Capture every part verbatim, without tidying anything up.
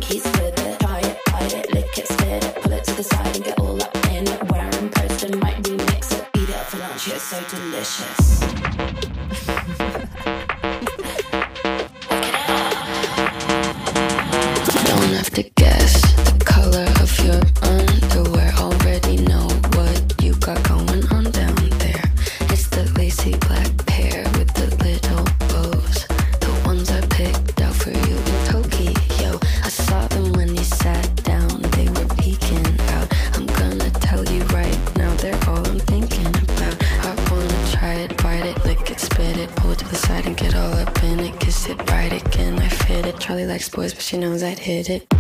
he's with it. Try it, bite it, lick it, spit it, pull it to the side and get all up in it. Where I'm posted, might remix it, eat it for lunch, it's so delicious. Don't have to guess the color of your underwear. Already know what you got going on down there. It's the lacy black pair with the little bows, the ones I picked out for you in Tokyo. I saw them when you sat down, they were peeking out. I'm gonna tell you right now, they're all I'm thinking about. I wanna try it, bite it, lick it, spit it, pull it to the side and get all up in it. Kiss it, right again, I fit it. Charlie likes boys, but she knows I'd hit it.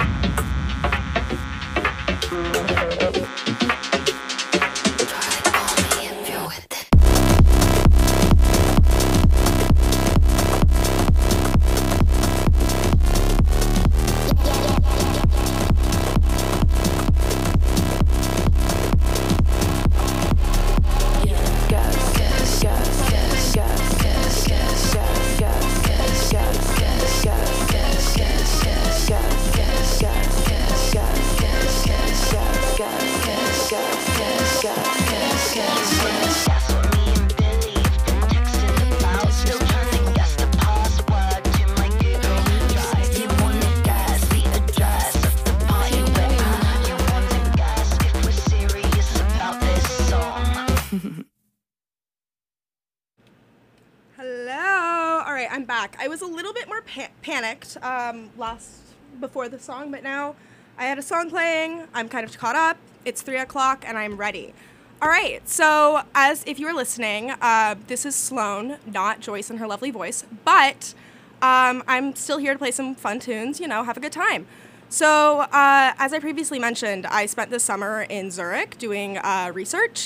I was a little bit more pa- panicked um, last before the song, but now I had a song playing. I'm kind of caught up. It's three o'clock, and I'm ready. All right. So, as if you were listening, uh, this is Sloan, not Joyce and her lovely voice, but um, I'm still here to play some fun tunes. You know, have a good time. So, uh, as I previously mentioned, I spent this summer in Zurich doing uh, research.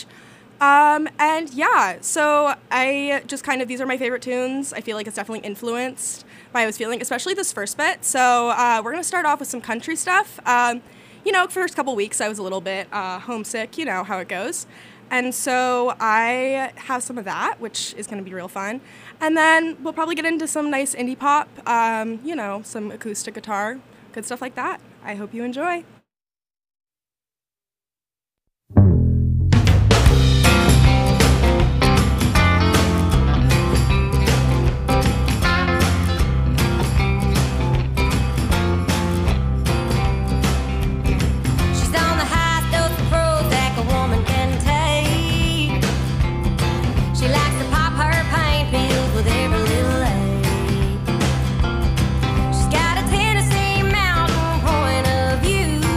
Um, and yeah, so I just kind of, these are my favorite tunes. I feel like it's definitely influenced by how I was feeling, especially this first bit. So, uh, we're going to start off with some country stuff. Um, you know, first couple weeks I was a little bit, uh, homesick, you know how it goes. And so I have some of that, which is going to be real fun. And then we'll probably get into some nice indie pop, um, you know, some acoustic guitar, good stuff like that. I hope you enjoy. She's got a Tennessee mountain point of view.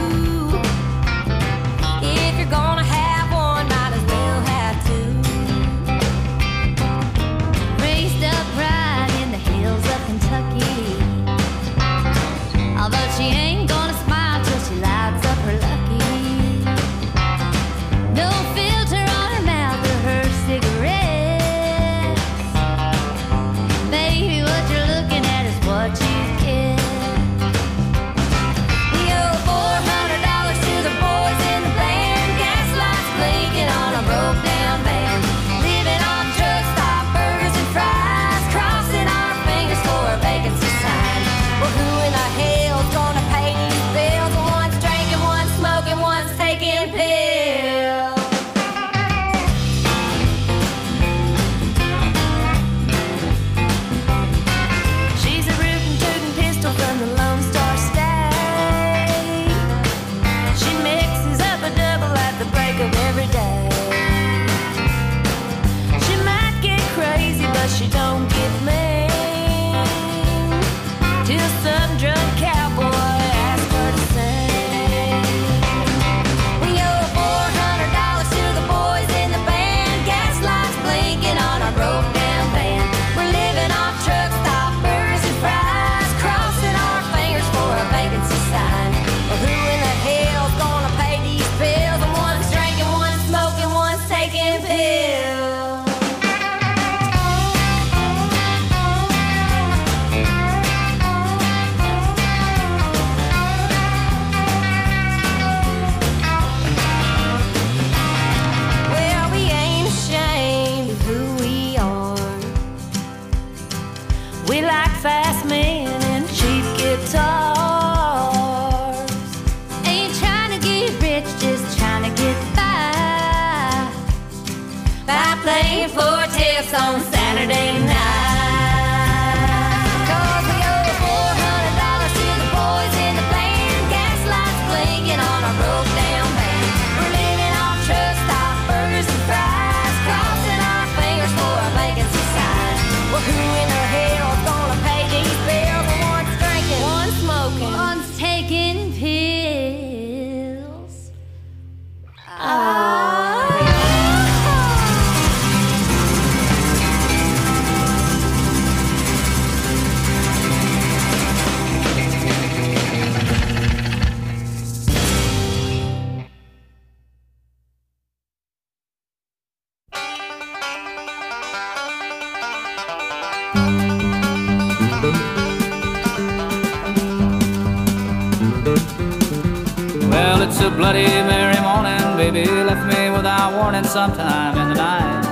Well, it's a Bloody Mary morning, baby left me without warning sometime in the night.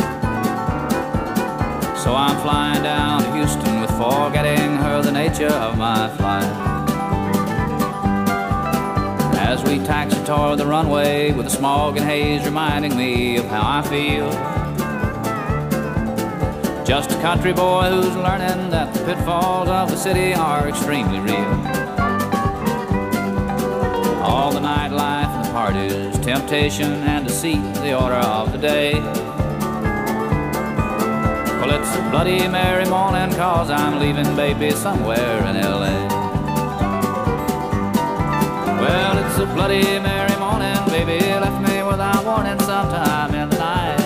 So I'm flying down to Houston with forgetting her the nature of my flight. As we taxi toward the runway with the smog and haze reminding me of how I feel. Just a country boy who's learning that the pitfalls of the city are extremely real. All the nightlife and the parties, temptation and deceit, the order of the day. Well, it's a Bloody Mary morning, cause I'm leaving baby somewhere in L A. Well, it's a Bloody Mary morning, baby left me without warning sometime in the night.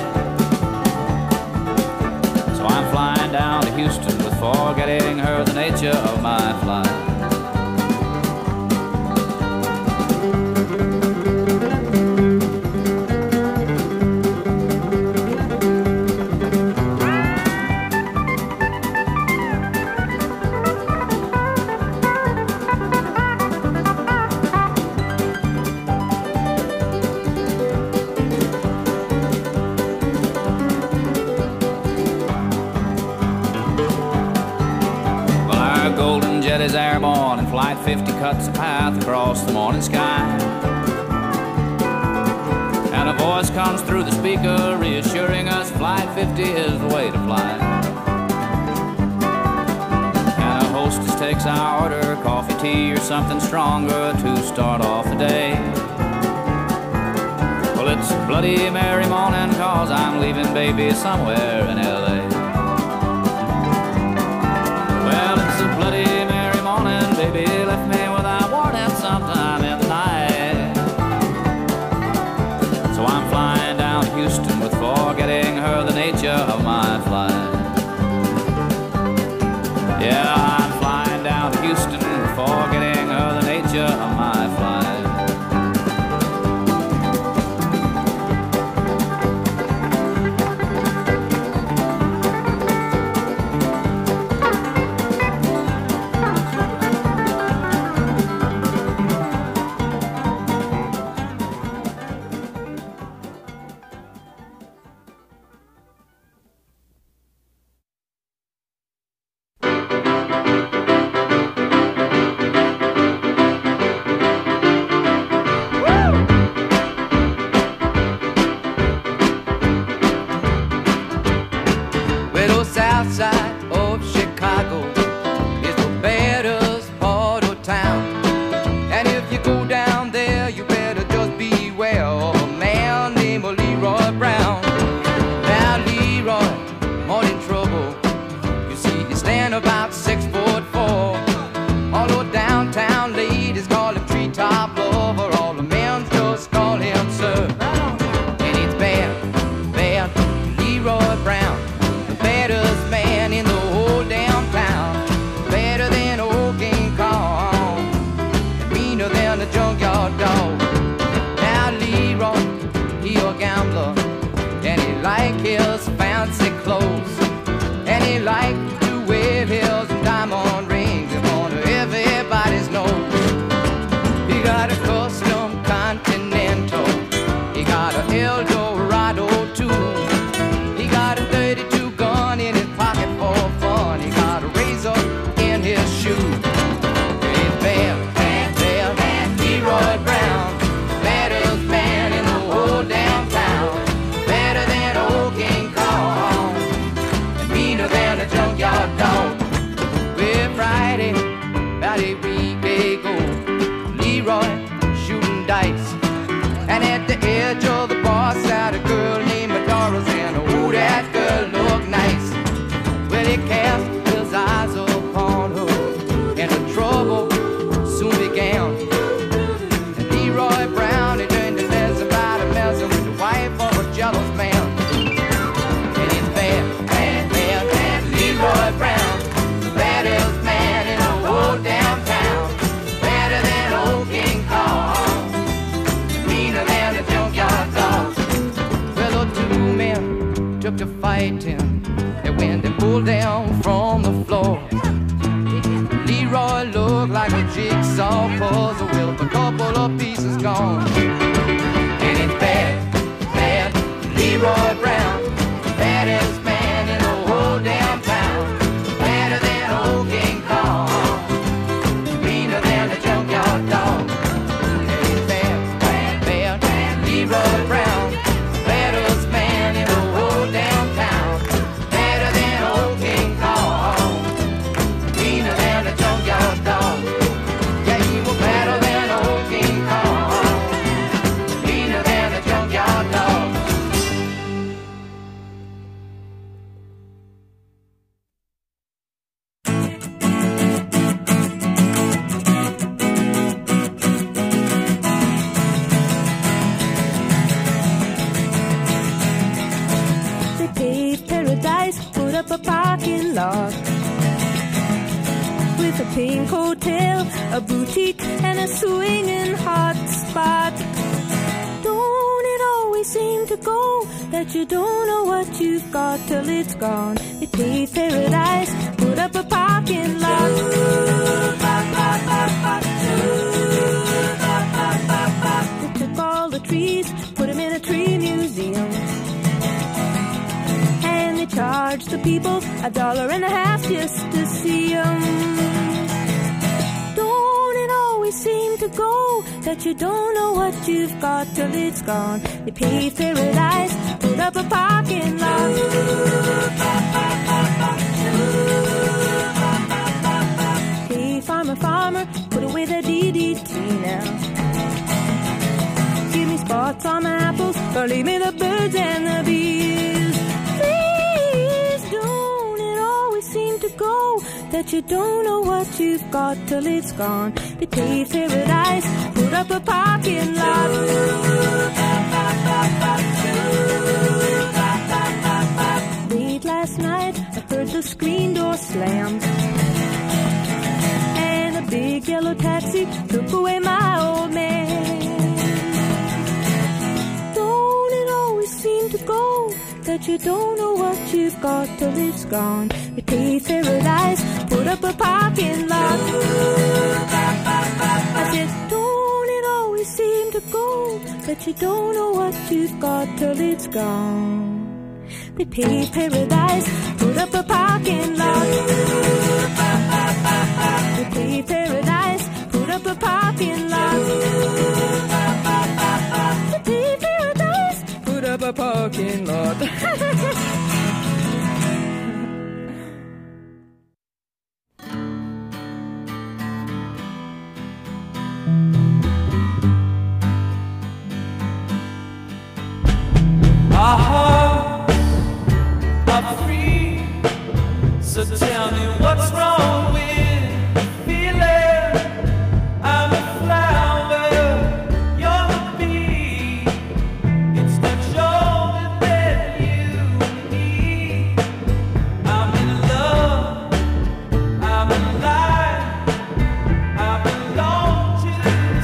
So I'm flying down to Houston with forgetting her the nature of my flight. Is airborne and Flight fifty cuts a path across the morning sky. And a voice comes through the speaker reassuring us Flight fifty is the way to fly. And a hostess takes our order, coffee, tea or something stronger to start off the day. Well, it's a Bloody Mary morning, cause I'm leaving baby somewhere in L A. Well, it's a Bloody Mary morning, baby left me without warning sometime in the night. So I'm flying down to Houston with forgetting her the nature of my flight. Yeah, I'm flying down to Houston with forgetting her the nature of my flight. Leroy looked like a jigsaw cause a will, a couple of pieces gone. And it's bad, bad, Leroy Brown, baddest man in the whole damn town, badder than old King Kong, meaner than a junkyard dog. And it's bad, bad, bad, bad, Leroy Brown, baddest man in the whole damn town, badder than old King Kong, meaner than a junkyard dog. Yeah, he was better than old King Kong, meaner than a junkyard dog. They paved paradise, put up a parking lot with a pink hotel, a boutique, and a swinging hot spot. Don't it always seem to go that you don't know what you've got till it's gone? They paved paradise, put up a parking lot. They took all the trees, put them in a tree museum, and they charged the people a dollar and a half just to see them. Don't it always seem to go that you don't know what you've got till it's gone? They paved paradise, put up a parking lot. Hey, farmer, farmer, put away the D D T now. Give me spots on my apples, or leave me the birds and the bees. Please, don't it always seem to go that you don't know what you've got till it's gone? They paved paradise, put up a parking lot. Late last night, I heard the screen door slam, and a big yellow taxi took away my old man. Don't it always seem to go that you don't know what you've got till it's gone? They paved paradise, put up a parking lot. I said, don't it always seem to go that you don't know what you've got till it's gone? They paved paradise, put up a parking lot. They paved paradise, put up a parking lot. They paved paradise, put up a parking lot. Our hearts are free, so tell me what's wrong with feeling. I'm a flower, you're the bee. It's the joy that you need. I'm in love, I'm alive, I belong to the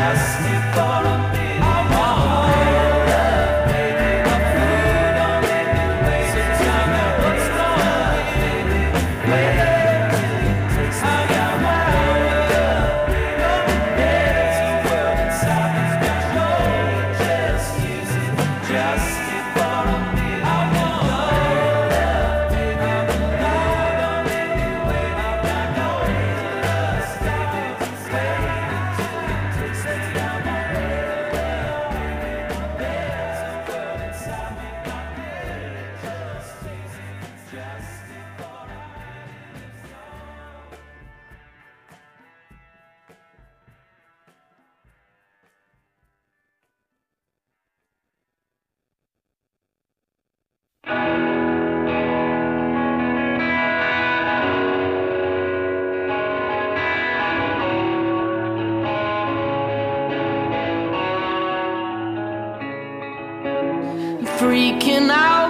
Freaking out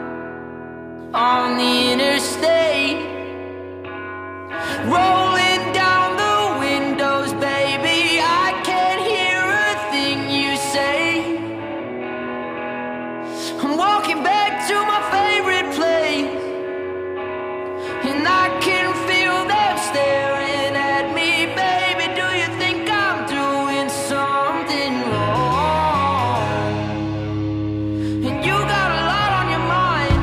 on the interstate, rolling down the windows, baby. I can't hear a thing you say. I'm walking back to my favorite place, and I can feel them staring at me, baby. Do you think I'm doing something wrong? And you got a lot on your mind,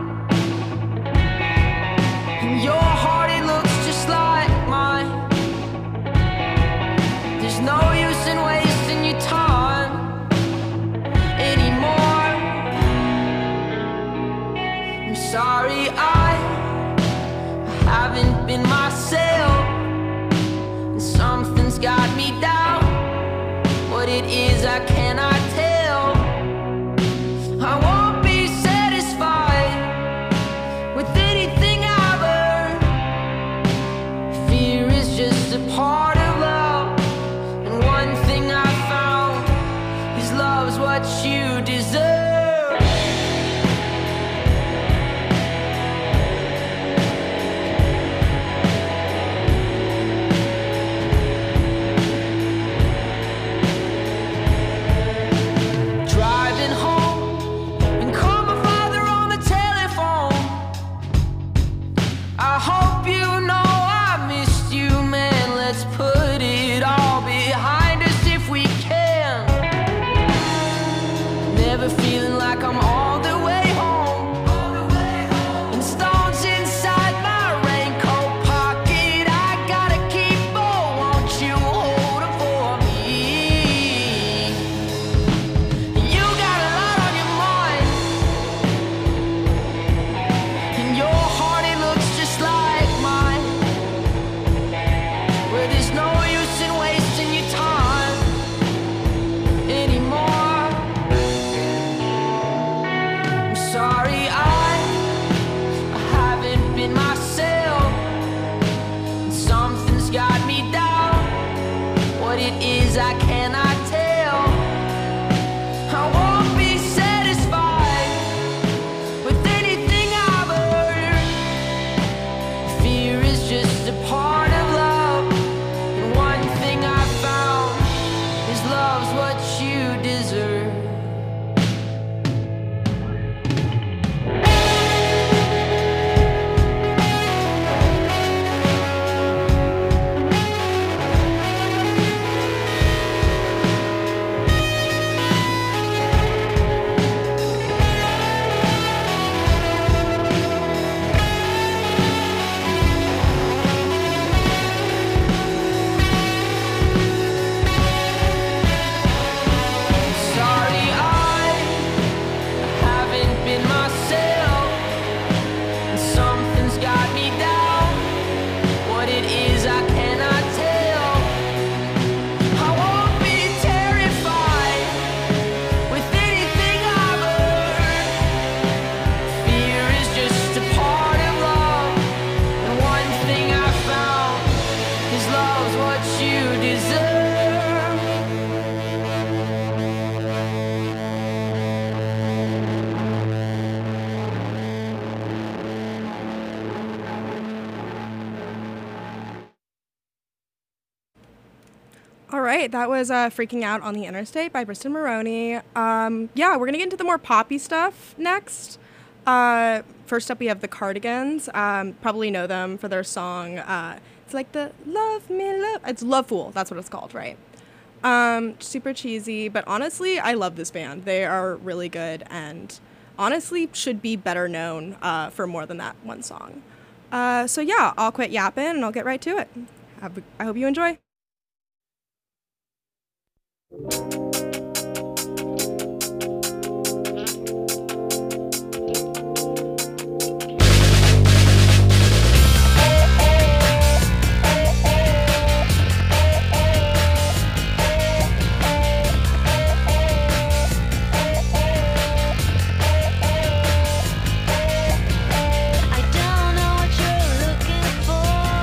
and your heart, it looks just like mine. There's no use in wasting your time anymore. I'm sorry, I haven't been myself, and something's got me down. What it is, I cannot tell. I won't be satisfied with anything I've earned. Fear is just a part of love, and one thing I found is love's what you deserve. Driving home and call my father on the telephone. I hope you know I missed you, man. Let's put it all behind us if we can. Never feeling like I'm all the way home. And stones inside my raincoat pocket. I gotta keep on. Won't you hold 'em for me? You got a lot on your mind, and your heart, it looks just like mine. Where there's no use in wasting your time anymore. I'm sorry, I, I haven't been myself, and something's got me down. What it is, I cannot tell. I won't be satisfied with anything I've earned. Fear is just a part of love, and one thing I found is love's what you deserve. All right, that was uh, Freaking Out on the Interstate by Briston Maroney. Um, yeah, we're going to get into the more poppy stuff next. Uh, first up, we have the Cardigans. Um, probably know them for their song. Uh, it's like the Love Me Love. It's Love Fool. That's what it's called, right? Um, super cheesy, but honestly, I love this band. They are really good and honestly should be better known uh, for more than that one song. Uh, so yeah, I'll quit yapping and I'll get right to it. Have, I hope you enjoy.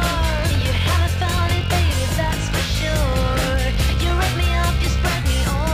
You rip me up, you spread me all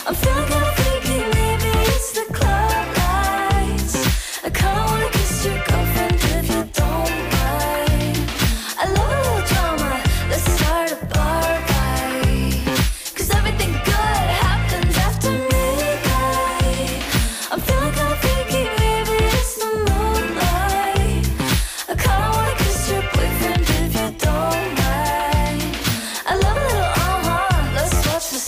I'm feeling kinda freaky, maybe it's the club lights. I kinda wanna kiss your girlfriend if you don't mind. I love a little drama, let's start a bar fight. Cause everything good happens after midnight. I'm feeling kinda freaky, maybe it's the moonlight. I kinda wanna kiss your boyfriend if you don't mind. I love a little uh-huh, let's watch the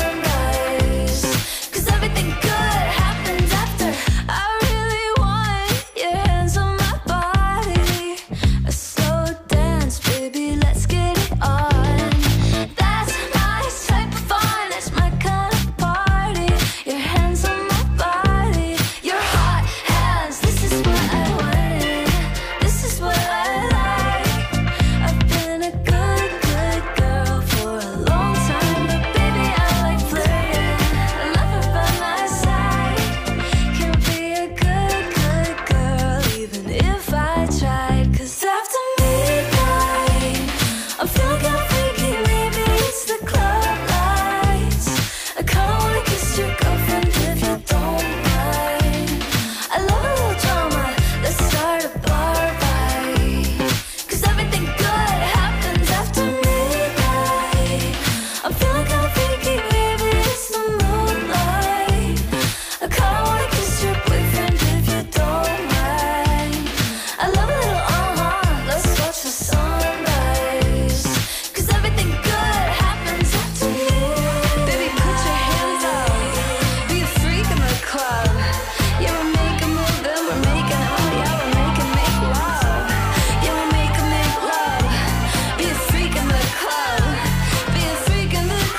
sunrise. Cause everything good happens after. I really want your hands on my body. A slow dance, baby, let's get it on. That's my type of fun, that's my kind of party. Your hands on my body, your hot hands, this is what I wanted. This is what I like. I've been a good, good girl for a long time, but baby, I like flirting. I love her by my side. Can't be a good, good girl even if I tried. Cause after midnight, I'm feeling kinda freaky, maybe it's the club lights. I kinda wanna kiss your girlfriend if you don't mind. I love a little drama, let's start a bar fight. Cause everything good happens after midnight. I'm feeling kinda freaky, maybe it's the moonlight. I kinda wanna kiss your boyfriend if you don't mind. I love a little uh-huh, let's watch the sunrise. Cause everything good happens after midnight. Baby, put your hands up, be a freak in the club. Yeah, we're making move, then we're making out. Yeah, we're making make love. Yeah, we're making make love. Be a freak in the club. Be a freak in the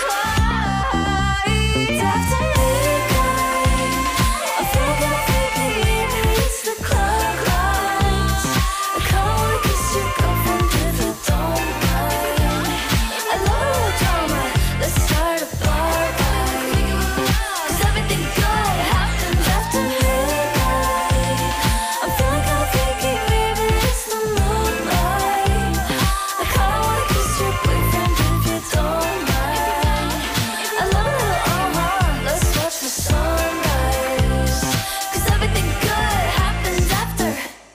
club. After midnight, I'm feeling kinda freaky. Maybe it's the club lights. I kinda wanna kiss your girlfriend if you don't mind. I love a little drama, let's start a bar fight. Cause everything good happens after midnight. I'm feeling kinda freaky, maybe it's the moonlight. I kinda wanna kiss your boyfriend if you don't mind. I love a little uh-huh, let's watch the sunrise. Cause everything good happens after.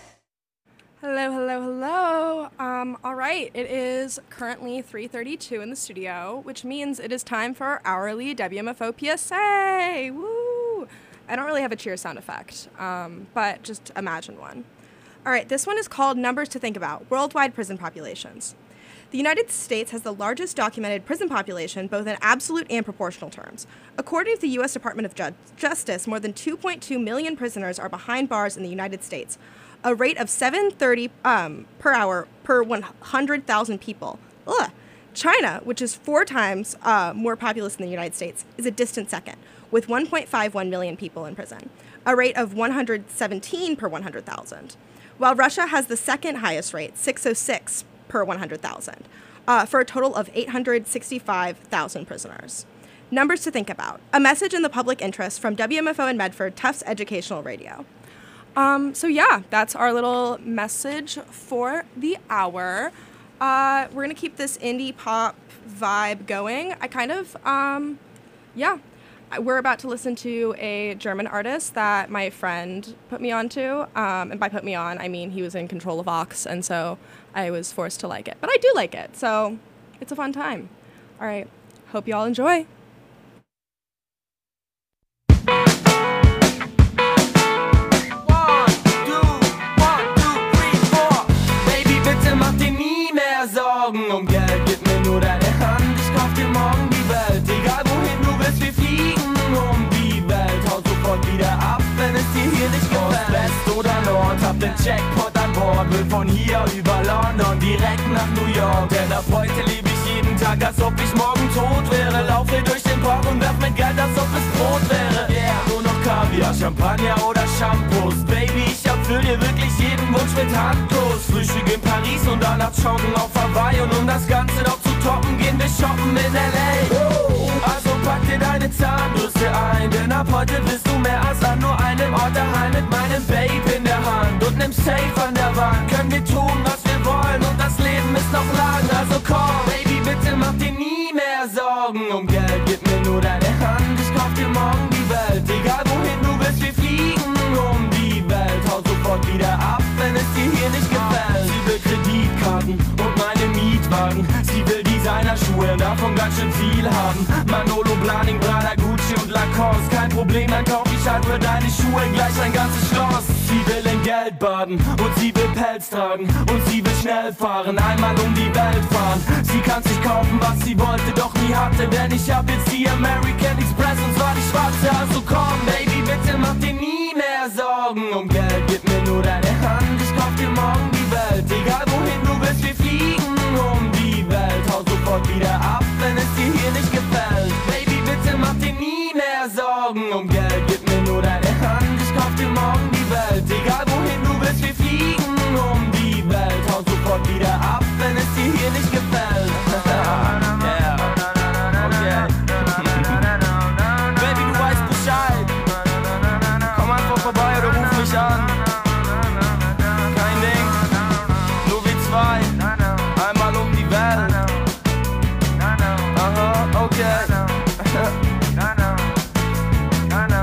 Hello, hello, hello. Um, all right, it is currently three thirty-two in the studio, which means it is time for our hourly W M F O P S A. Woo! I don't really have a cheer sound effect, um, but just imagine one. All right, this one is called Numbers to Think About, Worldwide Prison Populations. The United States has the largest documented prison population, both in absolute and proportional terms. According to the U S Department of Ju- Justice, more than two point two million prisoners are behind bars in the United States, a rate of seven hundred thirty um, per hour per one hundred thousand people. Ugh. China, which is four times uh, more populous than the United States, is a distant second, with one point five one million people in prison, a rate of one hundred seventeen per one hundred thousand, while Russia has the second highest rate, six hundred six per one hundred thousand, uh, for a total of eight hundred sixty-five thousand prisoners. Numbers to think about. A message in the public interest from W M F O in Medford, Tufts Educational Radio. Um, so yeah, that's our little message for the hour. Uh, we're gonna keep this indie pop vibe going. I kind of, um, yeah, we're about to listen to a German artist that my friend put me on to. Um, and by put me on, I mean he was in control of Vox, and so I was forced to like it. But I do like it, so it's a fun time. All right, hope you all enjoy. Sorgen um Geld, gib mir nur deine Hand, ich kauf dir morgen die Welt. Egal wohin du willst, wir fliegen um die Welt. Hau sofort wieder ab, wenn es dir hier nicht gefällt. West oder Nord, hab den Jackpot an Bord. Will von hier über London direkt nach New York. Denn ab heute lebe ich jeden Tag, als ob ich morgen tot wäre. Laufe durch den Park und werf mit Geld, als ob es Brot wäre. Yeah, nur noch Kaviar, Champagner oder Shampoos. Baby, ich erfüll dir wirklich jeden Wunsch mit Handkuss. Frühstück in Paris und danach joggen auf Hawaii. Und um das Ganze noch zu toppen, gehen wir shoppen in L A. Also pack dir deine Zahnbürste ein, denn ab heute bist du mehr als an nur einem Ort daheim. Mit meinem Babe in der Hand und nem Safe an der Wand können wir tun, was wir wollen, und das Leben ist noch lang. Also komm, Baby, bitte mach dir nie mehr Sorgen um Geld, gib mir nur deine Hand, ich kauf dir morgen die Welt. Egal wohin du willst, wir fliegen um die Welt. Hau sofort wieder ab, wenn es dir hier nicht gefällt. Sie will Kreditkarten und meine Mietwagen. Sie will Designerschuhe, davon ganz schön viel haben. Manolo, Blahnik, Prada, Gucci und Lacoste. Kein Problem, dann kauf ich halt für deine Schuhe gleich ein ganzes Schloss. Sie will in Geld baden und sie will Pelz tragen und sie will schnell fahren, einmal um die Welt fahren. Sie kann sich kaufen, was sie wollte, doch nie hatte, denn ich hab jetzt die American Express und zwar die schwarze. Also komm, Baby, bitte mach dir nie mehr Sorgen um Geld. Gib mir nur deine Hand, ich kauf dir morgen die Welt. Egal wohin du willst, wir fliegen um die Welt. Hau sofort wieder ab, wenn es dir hier nicht gefällt. Baby, bitte mach dir nie mehr Sorgen um Geld. Gib mir nur deine Hand, ich kauf dir morgen die Welt. Egal wohin du willst, wir fliegen um die Welt. Hau sofort wieder ab, wenn es dir hier nicht gefällt. Yeah. Okay. Baby, du weißt Bescheid. Komm einfach vorbei oder ruf mich an. Kein Ding, nur wir zwei. Einmal um die Welt. Aha, okay.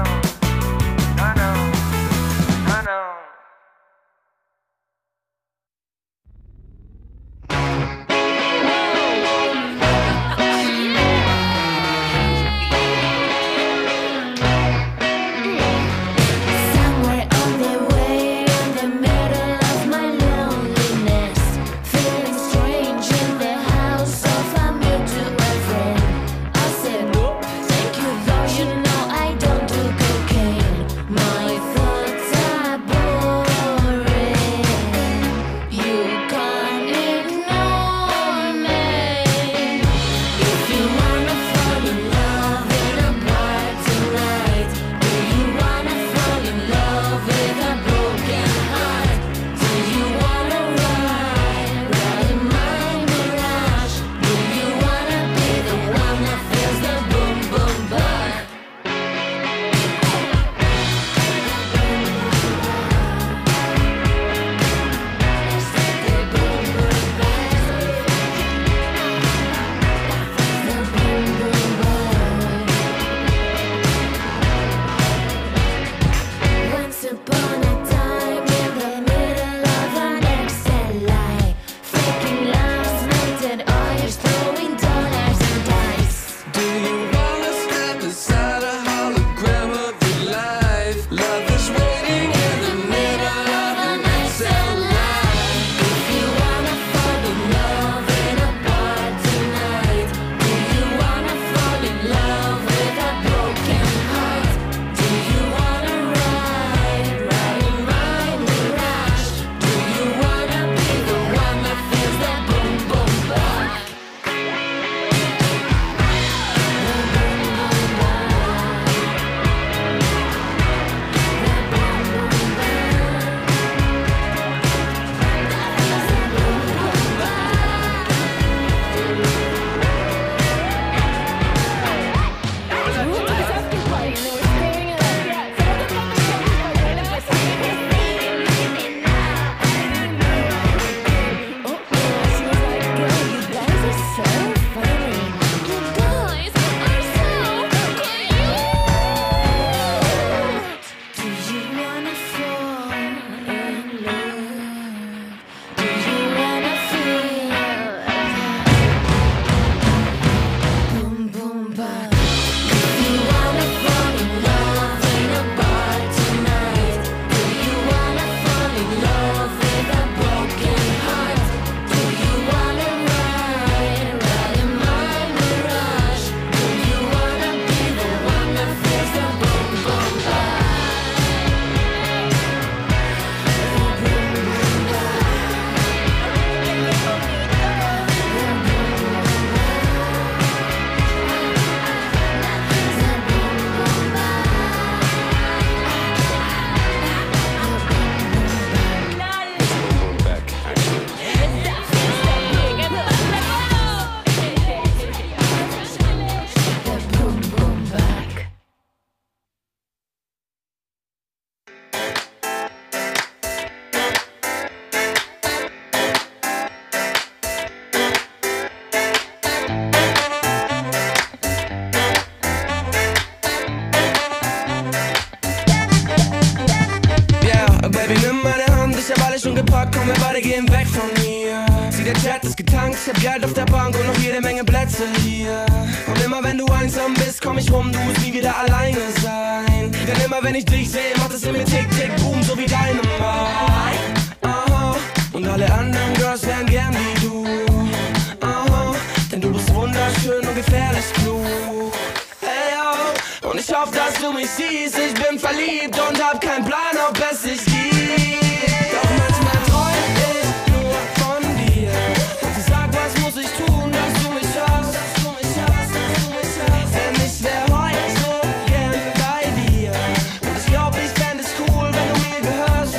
schon gepackt, komm, wir beide gehen weg von mir. Sieh, der Chat ist getankt, ich hab Geld auf der Bank und noch jede Menge Plätze hier. Und immer wenn du einsam bist, komm ich rum, du musst nie wieder alleine sein. Denn immer wenn ich dich sehe, macht es in mir tick, tick, boom, so wie deine Mai. Aha, und alle anderen Girls wären gern wie du. Aha, denn du bist wunderschön und gefährlich klug. Hey, yo, und ich hoffe, dass du mich siehst, ich bin verliebt und hab keinen Plan, ob es sich gibt. Doch manchmal träum ich nur von dir. Also sag, was muss ich tun, dass du mich hast, dass du mich hast, dass du mich hast. Denn ich wär heute so gern bei dir. Und ich glaub, ich fänd es cool, wenn du mir gehörst.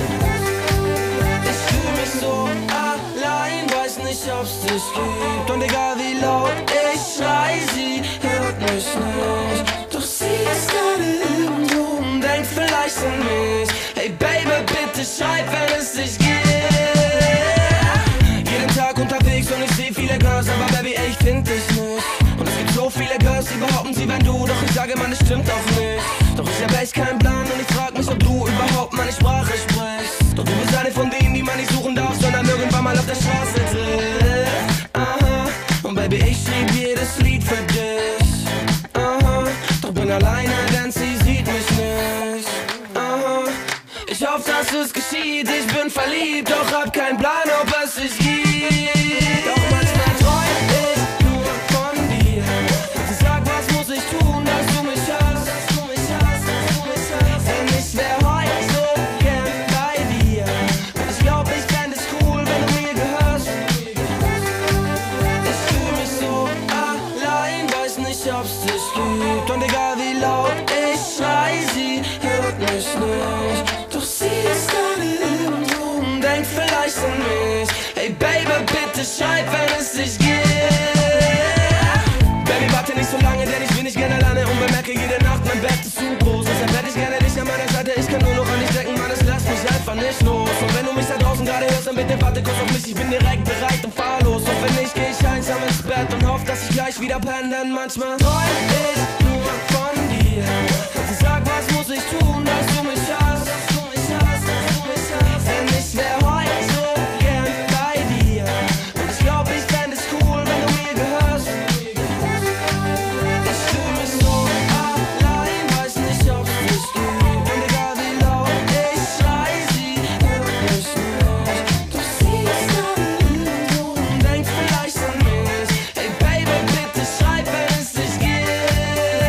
Ich fühl mich so allein, weiß nicht, ob's dich gibt. Und egal wie laut ich schrei, sie hört mich nicht. Doch sie ist gerade irgendwo und denkt vielleicht an mich. Hey Baby, bitte schreib, wenn es dich gibt. Jeden Tag unterwegs und ich seh viele Girls, aber Baby, ey, ich find dich nicht. Und es gibt so viele Girls, die behaupten, sie wären du. Doch ich sage, man, es stimmt auch nicht. Doch ich hab echt keinen Plan und ich frag mich, ob du überhaupt meine Sprache sprichst. Doch du bist eine von denen, die man nicht suchen darf, sondern irgendwann mal auf der Straße trifft. Aha, und Baby, ich schrieb jedes Lied für dich. Aha, doch bin alleine, denn sie sieht mich nicht. Aha, ich hoffe, dass es geschieht, ich bin verliebt, doch hab keinen Plan, ob es sich gibt. Doch manchmal träum ich nur von dir. Also sag, was muss ich tun, dass du mich hast, dass du mich hast, dass du mich hast. Denn ich wär heute so gern bei dir. Und ich glaub, ich fänd es cool, wenn du mir gehörst. Ich fühl mich so allein, weiß nicht, ob's dich gibt. Und egal wie laut ich schrei, sie hört mich nicht. Doch sie ist gerade irgendwo und denkt vielleicht an mich. Hey Baby, bitte schreib, wenn es dich gibt. Baby, warte nicht so lange, denn ich bin nicht gerne alleine und bemerke jede Nacht, mein Bett ist zu groß. Deshalb hätte ich gerne dich an meiner Seite, ich kann nur noch an dich denken, Mann, es lässt mich einfach nicht los. Und wenn du mich da draußen gerade hörst, dann bitte warte kurz auf mich, ich bin direkt bereit und fahr los. Und wenn nicht, geh ich einsam ins Bett und hoff, dass ich gleich wieder penne, denn manchmal träum ich nur von dir. Also sag, was muss ich tun, dass du mich hast, dass du mich hast, dass du mich hast. Denn ich wär heute so gern bei dir. Und ich glaub, ich fänd es cool, wenn du mir gehörst. Ich fühl mich so allein, weiß nicht, ob's dich gibt. Und egal wie laut ich schrei, sie hört mich nicht. Doch sie ist gerade irgendwo und denkt vielleicht an mich. Hey Baby, bitte schreib, wenn es dich gibt.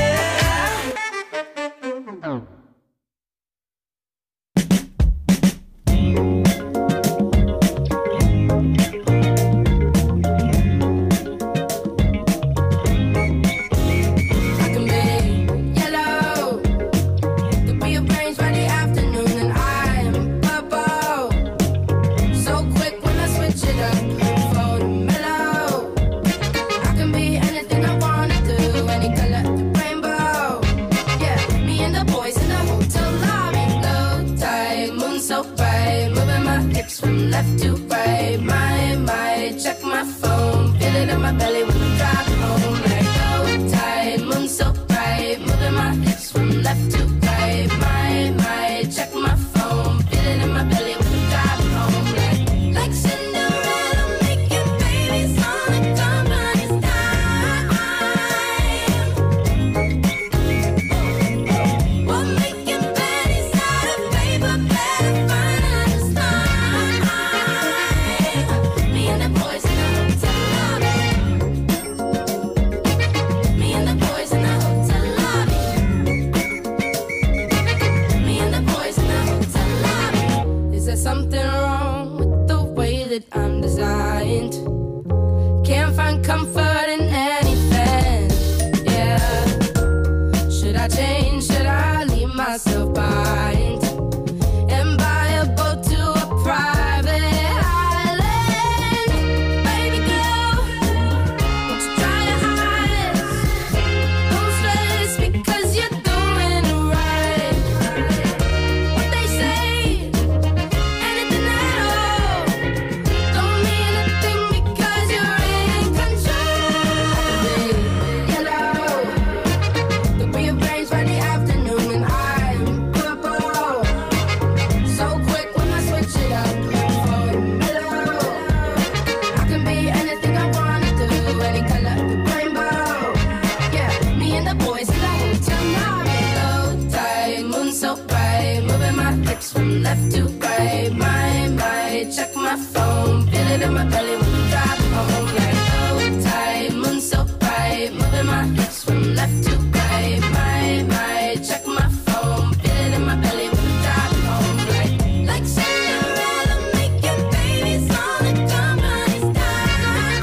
left to right. My, my, check my phone. Feel it in my belly when you drive home. Like, oh, tight, moon so bright. Moving my hips from left to right. My, my, check my phone. Feel it in my belly when you drive home. Like, like Cinderella, making babies on the company's dime.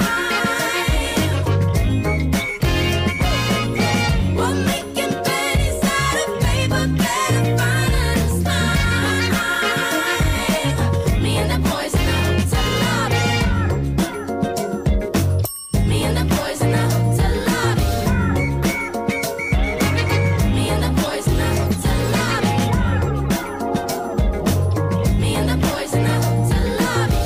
We're making pennies out of paper, better find and slime. Me and the boys in the hotel lobby. Me and the boys in the hotel lobby. Me and the boys in the hotel lobby. Me and the boys in the hotel lobby.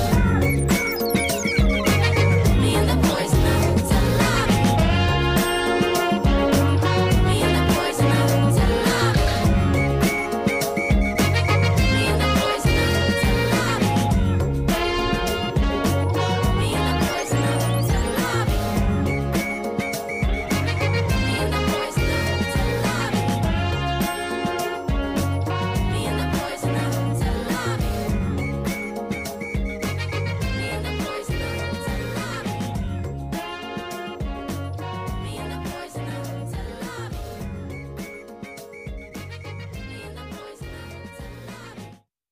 Me and the boys in the hotel lobby. Me and the boys in the hotel lobby. Me and the boys in the hotel lobby. Me and the boys in the hotel lobby. Me and the boys in the hotel lobby. Me and the boys in the hotel lobby. Me and the boys in the hotel lobby. Me and the boys in the hotel lobby. Me and the boys in the hotel lobby.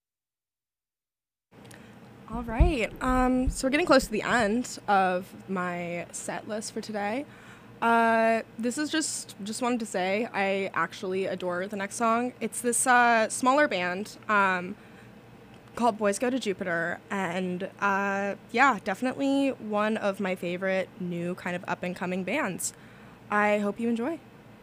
All right. Um, so we're getting close to the end of my set list for today. Uh, this is just just wanted to say I actually adore the next song. It's this uh, smaller band um, called Boys Go to Jupiter, and uh, yeah, definitely one of my favorite new kind of up and coming bands. I hope you enjoy.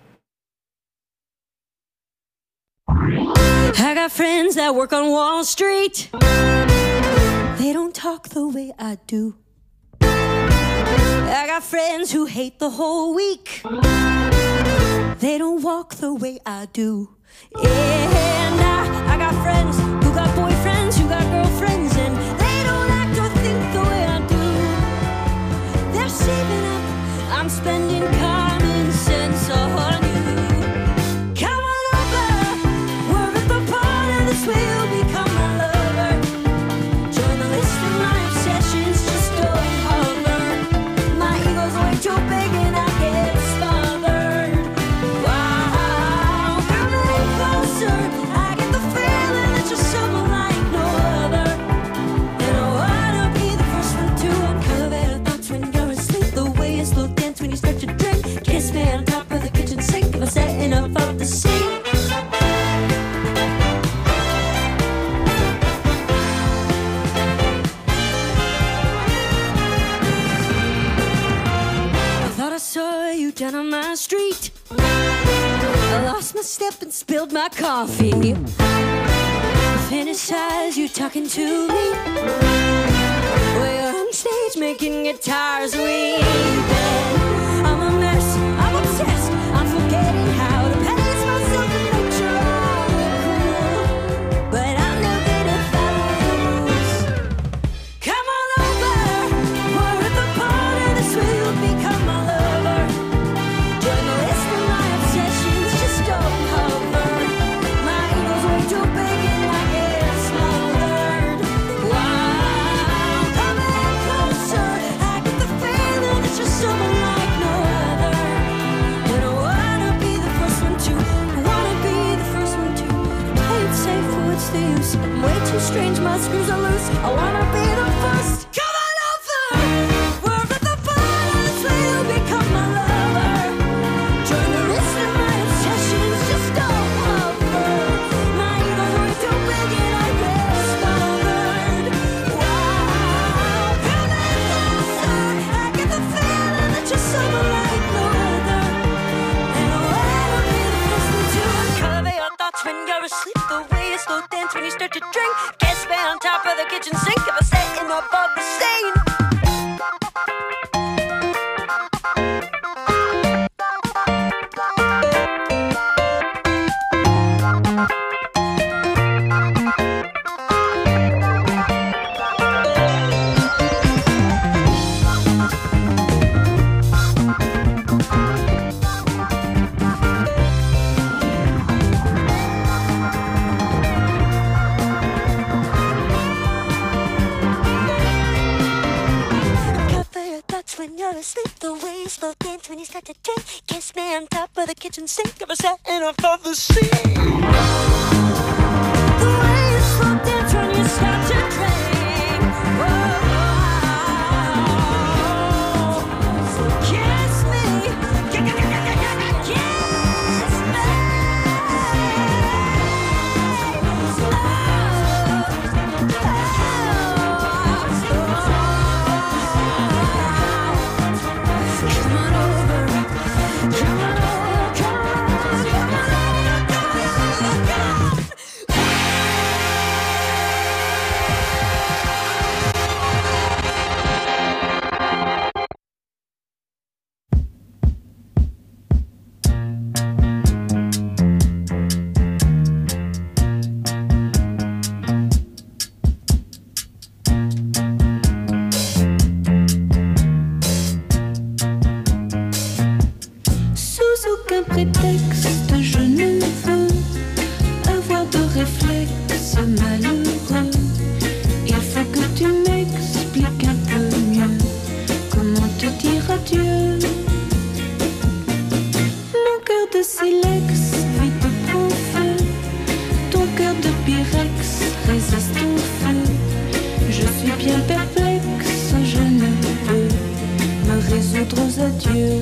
I got friends that work on Wall Street. They don't talk the way I do. I got friends who hate the whole week. They don't walk the way I do. And I, I got friends who got boyfriends, who got girlfriends, and they don't act or think the way I do. They're saving up, I'm spending common sense on you. Come on over, we're at the party, this will become my lover. Join the list of my obsessions, just don't hover. My ego's way too big and I get smothered. Wow, coming closer, I get the feeling that you're someone like no other. And I wanna be the first one to uncover thoughts when you're asleep. The way you slow dance when you start to drink. Kiss me on top of the kitchen sink if I'm setting up off the scene. I saw you down on my street. I lost my step and spilled my coffee. Fantasize you talking to me. We're on stage making guitars weep. I'm a mess, I'm obsessed. I'm forgetting how to pace myself and make sure I'm cool. But I'm no good at follows. Come on over, we're at the party. This will become my lover. Join the list of my obsessions, just don't hover. My ego's way too big and I get smothered. Wow, coming closer, I get the feeling that you're someone like no other. And I wanna be the first one to, I wanna be the first one to play it safe, what's the use? I'm way too strange, my screws are loose. I wanna be the first. Come on over, we're at the party, this will become my lover. Join the list of my obsessions, just don't hover. My ego's way too big and I get smothered. Wow, coming closer, I get the feeling that you're someone like no other. And I wanna be the first one to uncover your thoughts when you're asleep. The way you slow dance when you start to drink. Guess me on top of the kitchen sink if I'm setting up off the scene. when you start to drink. Kiss me on top of the kitchen sink. I'm setting off of the scene. The way you slow dance when you start to drink. Whoa. So kiss me. Kiss me. Prétexte, je ne veux avoir de réflexe malheureux. Il faut que tu m'expliques un peu mieux comment te dire adieu. Mon cœur de silex vite prend feu. Ton cœur de pyrex résiste au feu. Je suis bien perplexe, je ne peux me résoudre aux adieux.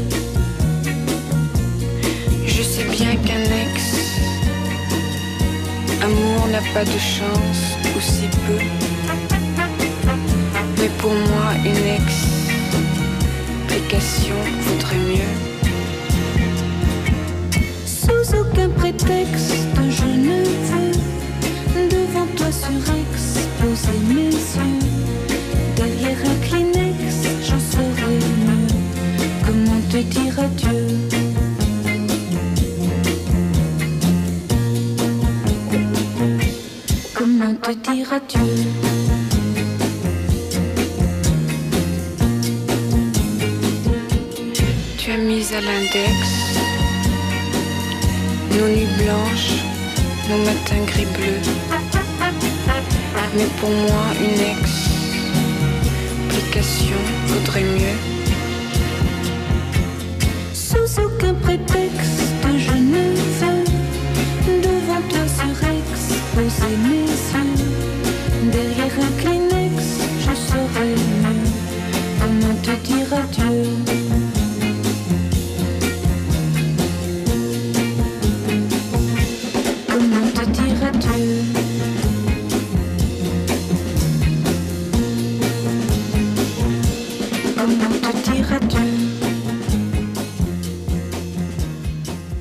Je sais bien qu'un ex amour n'a pas de chance, ou si peu. Mais pour moi, une explication vaudrait mieux. Sous aucun prétexte, je ne veux devant toi surexposer mes yeux. Derrière un Kleenex, j'en saurais mieux comment te dire adieu. Comment te dire adieu? Tu as mis à l'index nos nuits blanches, nos matins gris-bleus. Mais pour moi, une explication vaudrait mieux. Sous aucun prétexte, je ne veux devant toi surexposer mes yeux. Derrière un Kleenex, je saurais mieux comment te dire adieu. Comment te dire adieu? Comment te dire adieu?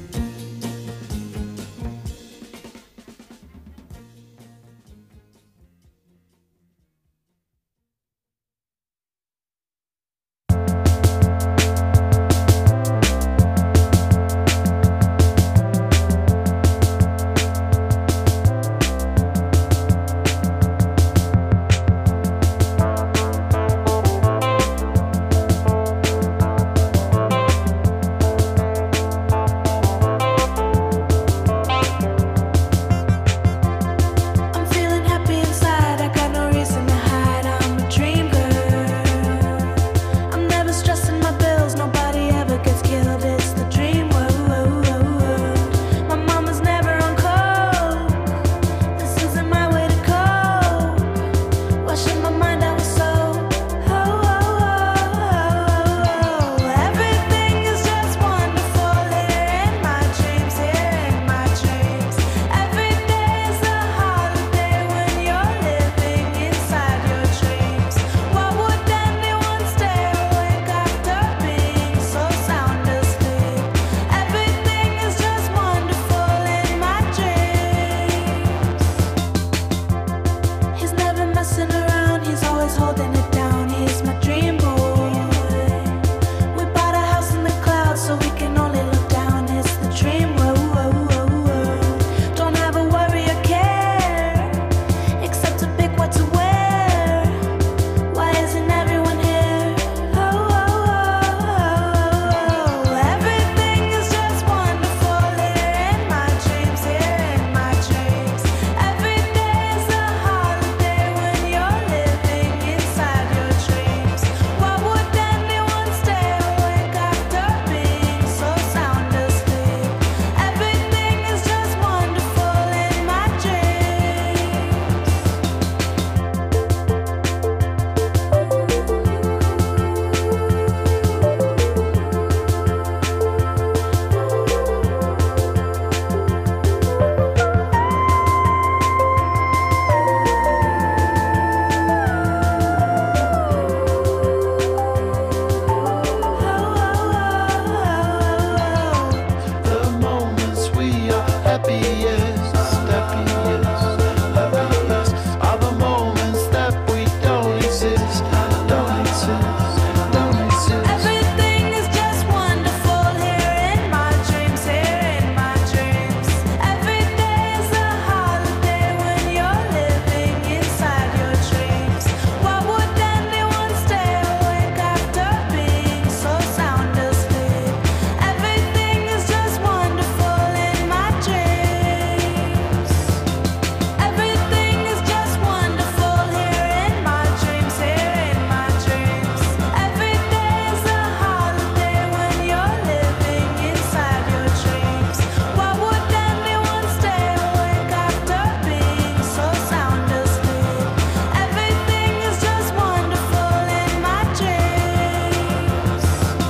happiest, happiest, happiest are the moments that we don't exist, don't exist, don't exist. Everything is just wonderful here in my dreams, here in my dreams. Every day is a holiday when you're living inside your dreams. Why would anyone stay awake after being so sound asleep? Everything is just wonderful in my dreams. Everything is just wonderful here in my dreams, here in my dreams. Every day is a holiday when you're living inside your dreams. Why would anyone stay awake after being so sound asleep? Everything is just wonderful in my dreams.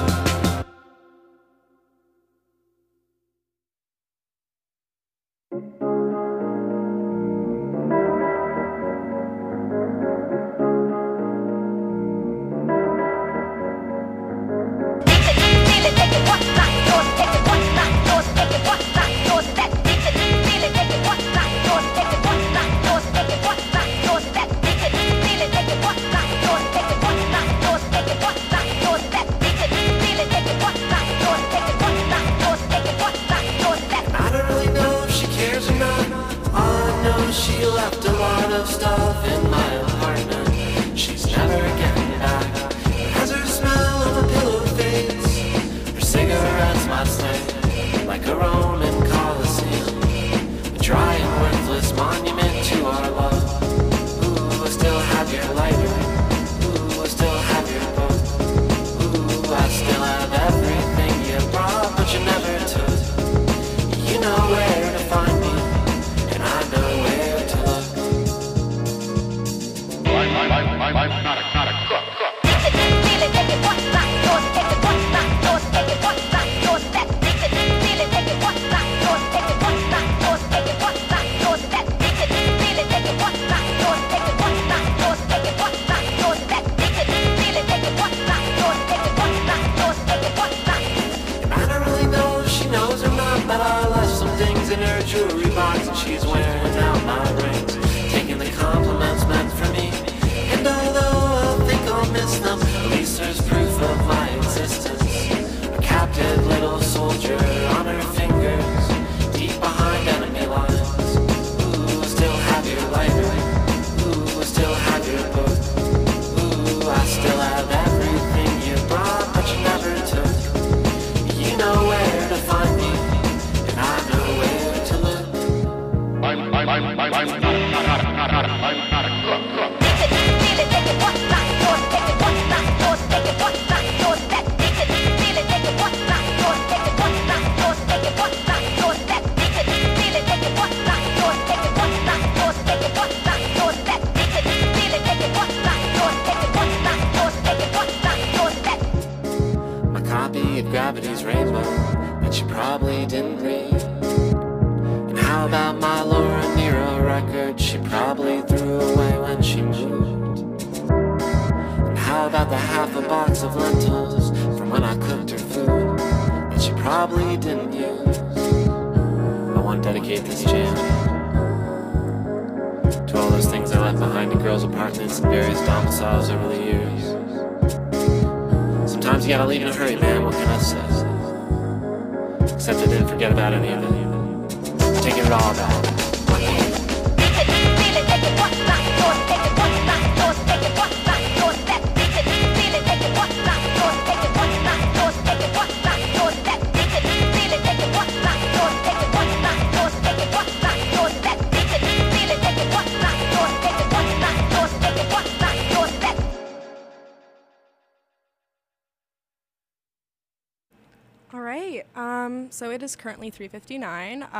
I don't really know if she cares or not. All I know is she left a lot of stuff in my apartment. She's never getting back. As her smell of a pillow fades, her cigarettes might slay like a Roman Colosseum, a dry and worthless monument to our love. Ooh, I still have your lighter. Ooh, I still have your book. Ooh, I still have everything you brought, but you never took. You know where to find me, and I know where to look. I'm, I'm, I'm, I'm not a, not a crook, crook. And I don't really know if she knows or not, but I left some things in her jewelry box, and she's wearing out my rings, taking the compliments meant for me. And although I think I'll miss them, at least there's proof of my existence. A captive little soldier on her fingers, deep behind enemy lines. Ooh, I still have your lighter. Ooh, I still have your book. Ooh, I still have everything you brought, but you never took. You know where to find me, and I know where to look. I'm, I'm, I'm, I'm, I'm not, not, not, not, not, I'm not a crook, crook. My copy of Gravity's Rainbow that you probably didn't read. And how about my Laura Nyro record she probably threw away when she moved? And how about the half a box of lentils from when I cooked her food that she probably didn't use? I want to dedicate this jam to all those things I left behind in girls' apartments and various domiciles over the years. Sometimes you gotta leave in a hurry, man, what can I say? Except I didn't forget about any of it. Taking it all back. All right. Um, so it is currently three fifty-nine.